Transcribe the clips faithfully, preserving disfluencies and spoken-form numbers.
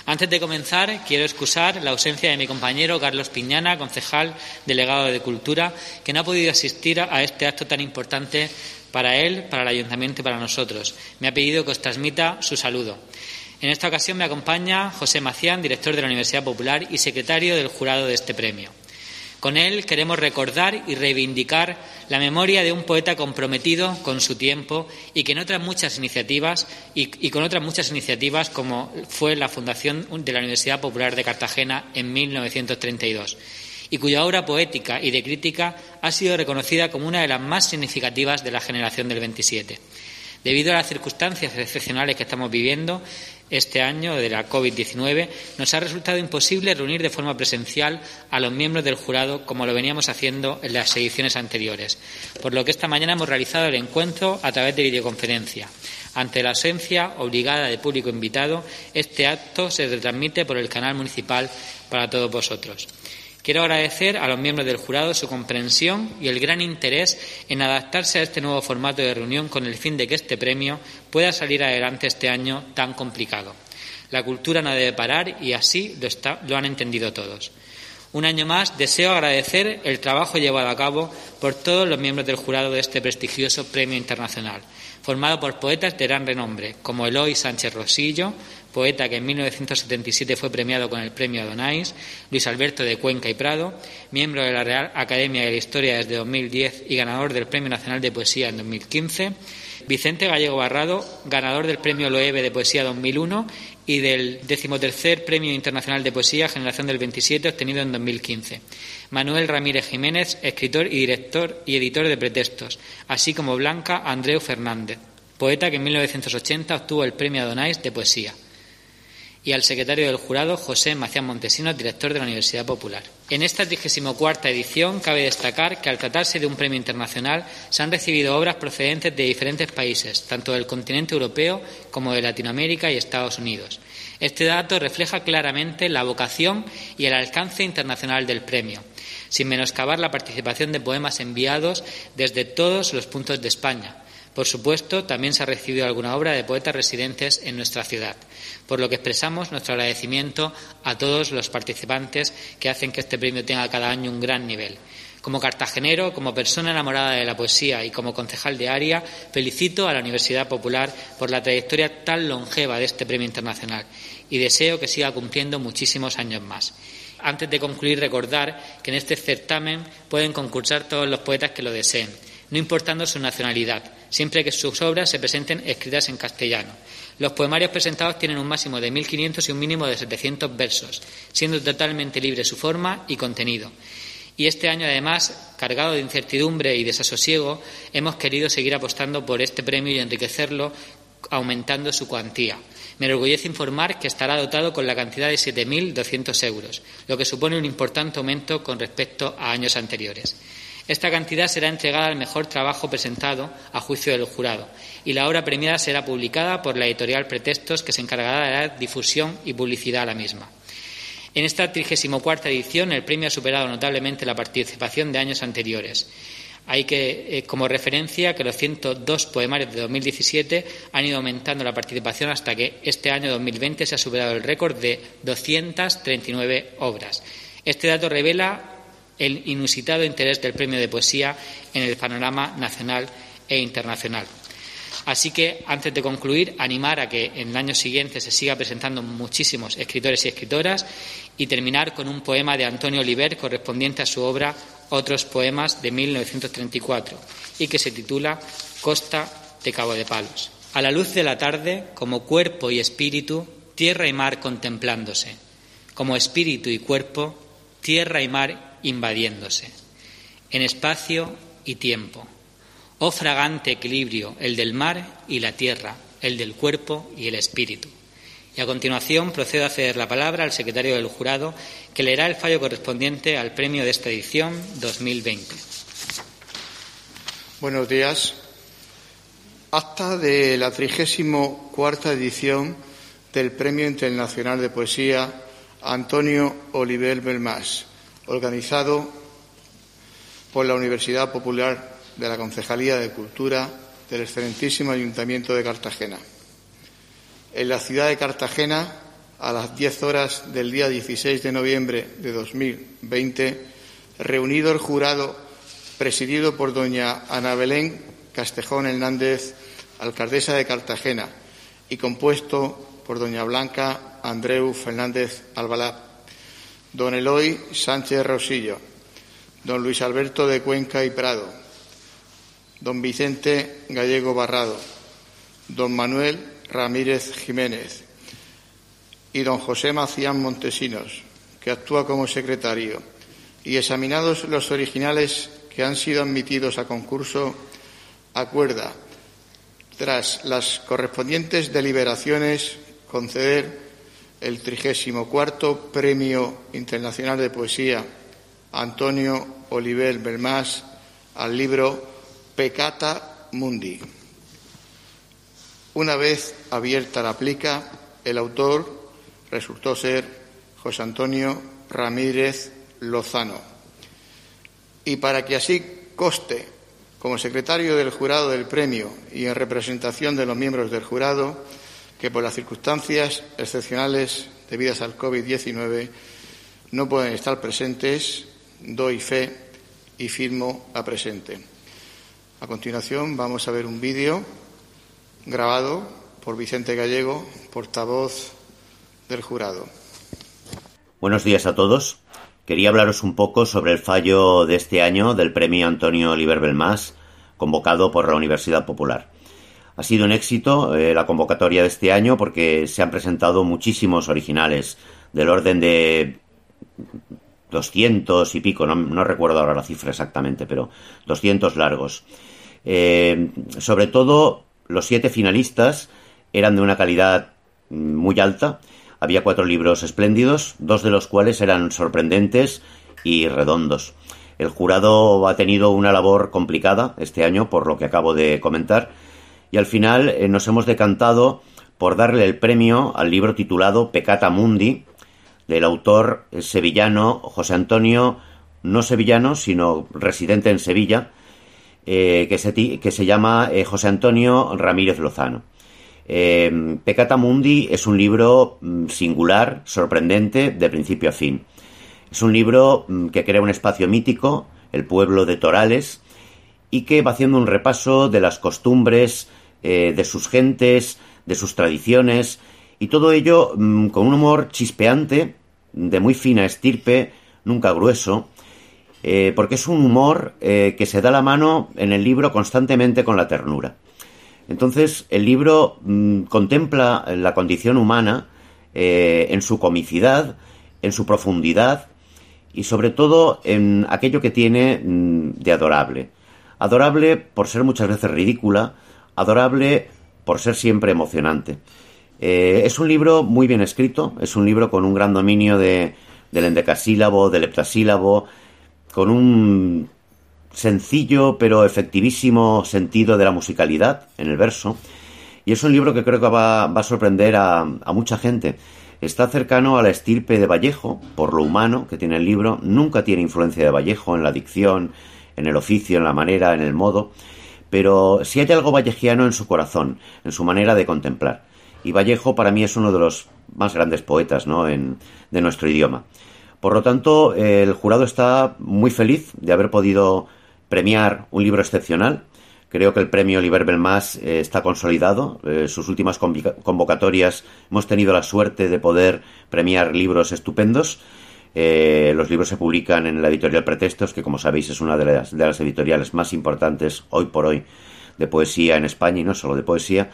Antes de comenzar, quiero excusar la ausencia de mi compañero Carlos Piñana, concejal delegado de Cultura, que no ha podido asistir a este acto tan importante para él, para el Ayuntamiento y para nosotros. Me ha pedido que os transmita su saludo. En esta ocasión me acompaña José Macián, director de la Universidad Popular y secretario del jurado de este premio. Con él queremos recordar y reivindicar la memoria de un poeta comprometido con su tiempo y que en otras muchas iniciativas y, y con otras muchas iniciativas como fue la fundación de la Universidad Popular de Cartagena en mil novecientos treinta y dos y cuya obra poética y de crítica ha sido reconocida como una de las más significativas de la generación del veintisiete. Debido a las circunstancias excepcionales que estamos viviendo este año de la COVID diecinueve, nos ha resultado imposible reunir de forma presencial a los miembros del jurado como lo veníamos haciendo en las ediciones anteriores, por lo que esta mañana hemos realizado el encuentro a través de videoconferencia. Ante la ausencia obligada de público invitado, este acto se retransmite por el canal municipal para todos vosotros. Quiero agradecer a los miembros del jurado su comprensión y el gran interés en adaptarse a este nuevo formato de reunión con el fin de que este premio pueda salir adelante este año tan complicado. La cultura no debe parar y así lo, está, lo han entendido todos. Un año más deseo agradecer el trabajo llevado a cabo por todos los miembros del jurado de este prestigioso premio internacional, formado por poetas de gran renombre, como Eloy Sánchez Rosillo, poeta que en mil novecientos setenta y siete fue premiado con el premio Adonais, Luis Alberto de Cuenca y Prado, miembro de la Real Academia de la Historia desde dos mil diez y ganador del Premio Nacional de Poesía en dos mil quince, Vicente Gallego Barrado, ganador del Premio Loewe de Poesía dos mil uno y del decimotercer Premio Internacional de Poesía Generación del veintisiete obtenido en dos mil quince. Manuel Ramírez Jiménez, escritor y director y editor de Pretextos, así como Blanca Andreu Fernández, poeta que en mil novecientos ochenta obtuvo el Premio Adonais de Poesía. Y al secretario del jurado, José Macián Montesinos, director de la Universidad Popular. En esta trigésima cuarta edición cabe destacar que al tratarse de un premio internacional se han recibido obras procedentes de diferentes países, tanto del continente europeo como de Latinoamérica y Estados Unidos. Este dato refleja claramente la vocación y el alcance internacional del premio, sin menoscabar la participación de poemas enviados desde todos los puntos de España. Por supuesto, también se ha recibido alguna obra de poetas residentes en nuestra ciudad, por lo que expresamos nuestro agradecimiento a todos los participantes que hacen que este premio tenga cada año un gran nivel. Como cartagenero, como persona enamorada de la poesía y como concejal de área, felicito a la Universidad Popular por la trayectoria tan longeva de este premio internacional y deseo que siga cumpliendo muchísimos años más. Antes de concluir, recordar que en este certamen pueden concursar todos los poetas que lo deseen, no importando su nacionalidad, siempre que sus obras se presenten escritas en castellano. Los poemarios presentados tienen un máximo de mil quinientos y un mínimo de setecientos versos, siendo totalmente libre su forma y contenido. Y este año, además, cargado de incertidumbre y desasosiego, hemos querido seguir apostando por este premio y enriquecerlo aumentando su cuantía. Me enorgullece informar que estará dotado con la cantidad de siete mil doscientos euros, lo que supone un importante aumento con respecto a años anteriores. Esta cantidad será entregada al mejor trabajo presentado a juicio del jurado y la obra premiada será publicada por la editorial Pretextos, que se encargará de dar difusión y publicidad a la misma. En esta trigésima cuarta edición el premio ha superado notablemente la participación de años anteriores. Hay que, eh, como referencia, que los ciento dos poemarios de dos mil diecisiete han ido aumentando la participación hasta que este año dos mil veinte se ha superado el récord de doscientas treinta y nueve obras. Este dato revela el inusitado interés del premio de poesía en el panorama nacional e internacional. Así que, antes de concluir, animar a que en el año siguiente se siga presentando muchísimos escritores y escritoras y terminar con un poema de Antonio Oliver correspondiente a su obra Otros poemas de mil novecientos treinta y cuatro y que se titula Costa de Cabo de Palos. A la luz de la tarde, como cuerpo y espíritu, tierra y mar contemplándose, como espíritu y cuerpo, tierra y mar invadiéndose, en espacio y tiempo. Oh fragante equilibrio, el del mar y la tierra, el del cuerpo y el espíritu. Y a continuación procedo a ceder la palabra al secretario del jurado, que leerá el fallo correspondiente al premio de esta edición dos mil veinte. Buenos días. Acta de la trigésima cuarta edición del Premio Internacional de Poesía Antonio Oliver Belmás, organizado por la Universidad Popular de la Concejalía de Cultura del excelentísimo Ayuntamiento de Cartagena. En la ciudad de Cartagena, a las diez horas del día dieciséis de noviembre de dos mil veinte, reunido el jurado presidido por doña Ana Belén Castejón Hernández, alcaldesa de Cartagena, y compuesto por doña Blanca Andreu Fernández Albalá, don Eloy Sánchez Rosillo, don Luis Alberto de Cuenca y Prado, don Vicente Gallego Barrado, don Manuel Ramírez Jiménez y don José Macián Montesinos, que actúa como secretario, y examinados los originales que han sido admitidos a concurso, acuerda, tras las correspondientes deliberaciones, conceder el trigésimo cuarto Premio Internacional de Poesía Antonio Oliver Belmás al libro Peccata Mundi. Una vez abierta la plica, el autor resultó ser José Antonio Ramírez Lozano. Y para que así conste, como secretario del jurado del premio y en representación de los miembros del jurado, que por las circunstancias excepcionales debidas al COVID diecinueve no pueden estar presentes, doy fe y firmo la presente. A continuación vamos a ver un vídeo grabado por Vicente Gallego, portavoz del jurado. Buenos días a todos. Quería hablaros un poco sobre el fallo de este año del Premio Antonio Oliver Belmás, convocado por la Universidad Popular. Ha sido un éxito eh, la convocatoria de este año porque se han presentado muchísimos originales, del orden de doscientos y pico, no, no recuerdo ahora la cifra exactamente, pero doscientos largos. Eh, sobre todo, los siete finalistas eran de una calidad muy alta. Había cuatro libros espléndidos, dos de los cuales eran sorprendentes y redondos. El jurado ha tenido una labor complicada este año, por lo que acabo de comentar, y al final eh, nos hemos decantado por darle el premio al libro titulado Peccata Mundi, del autor sevillano José Antonio, no sevillano, sino residente en Sevilla, eh, que, se, que se llama eh, José Antonio Ramírez Lozano. Eh, Peccata Mundi es un libro mm, singular, sorprendente, de principio a fin. Es un libro mm, que crea un espacio mítico, el pueblo de Torales, y que va haciendo un repaso de las costumbres, eh, de sus gentes, de sus tradiciones, y todo ello mmm, con un humor chispeante, de muy fina estirpe, nunca grueso, eh, porque es un humor eh, que se da la mano en el libro constantemente con la ternura. Entonces, el libro mmm, contempla la condición humana eh, en su comicidad, en su profundidad y, sobre todo, en aquello que tiene mmm, de adorable. Adorable por ser muchas veces ridícula, adorable por ser siempre emocionante. Eh, es un libro muy bien escrito, es un libro con un gran dominio de, del endecasílabo, del heptasílabo, con un sencillo pero efectivísimo sentido de la musicalidad en el verso, y es un libro que creo que va, va a sorprender a, a mucha gente. Está cercano a la estirpe de Vallejo, por lo humano que tiene el libro, nunca tiene influencia de Vallejo en la dicción, en el oficio, en la manera, en el modo, pero sí hay algo vallejiano en su corazón, en su manera de contemplar. Y Vallejo para mí es uno de los más grandes poetas, ¿no?, en, de nuestro idioma. Por lo tanto, eh, el jurado está muy feliz de haber podido premiar un libro excepcional. Creo que el premio Oliver Belmás eh, está consolidado. Eh, sus últimas convocatorias hemos tenido la suerte de poder premiar libros estupendos. Eh, los libros se publican en la editorial Pretextos, que como sabéis es una de las, de las editoriales más importantes hoy por hoy de poesía en España, y no solo de poesía.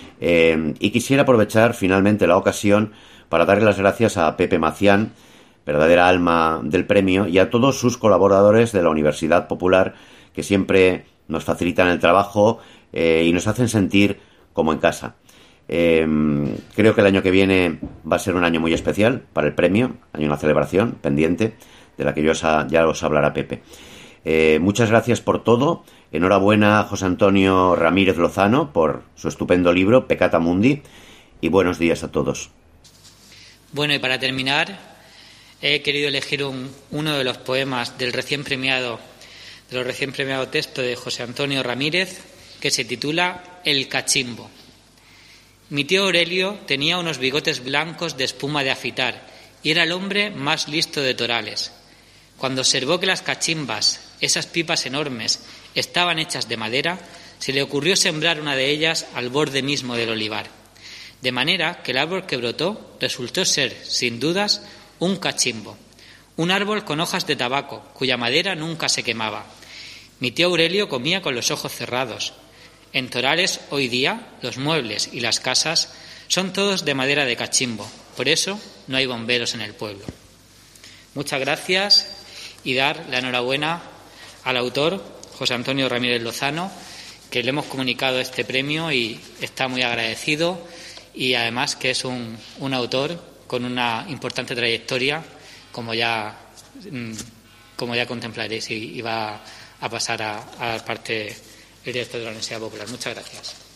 Eh, y quisiera aprovechar finalmente la ocasión para darle las gracias a Pepe Macián, verdadera alma del premio, y a todos sus colaboradores de la Universidad Popular, que siempre nos facilitan el trabajo eh, y nos hacen sentir como en casa. Eh, creo que el año que viene va a ser un año muy especial para el premio. Hay una celebración pendiente de la que yo os ha, ya os hablará Pepe. Eh, muchas gracias por todo. Enhorabuena a José Antonio Ramírez Lozano por su estupendo libro Peccata Mundi, y buenos días a todos. Bueno, y para terminar, he querido elegir un, uno de los poemas del recién premiado, de los recién premiado texto de José Antonio Ramírez, que se titula El Cachimbo. Mi tío Aurelio tenía unos bigotes blancos de espuma de afitar y era el hombre más listo de Torales. Cuando observó que las cachimbas, esas pipas enormes, estaban hechas de madera, se le ocurrió sembrar una de ellas al borde mismo del olivar. De manera que el árbol que brotó resultó ser, sin dudas, un cachimbo, un árbol con hojas de tabaco, cuya madera nunca se quemaba. Mi tío Aurelio comía con los ojos cerrados. En Torales, hoy día, los muebles y las casas son todos de madera de cachimbo. Por eso no hay bomberos en el pueblo. Muchas gracias y dar la enhorabuena al autor, José Antonio Ramírez Lozano, que le hemos comunicado este premio y está muy agradecido, y además que es un, un autor con una importante trayectoria, como ya, como ya contemplaréis, y, y va a pasar a, a parte el director de la Universidad Popular. Muchas gracias.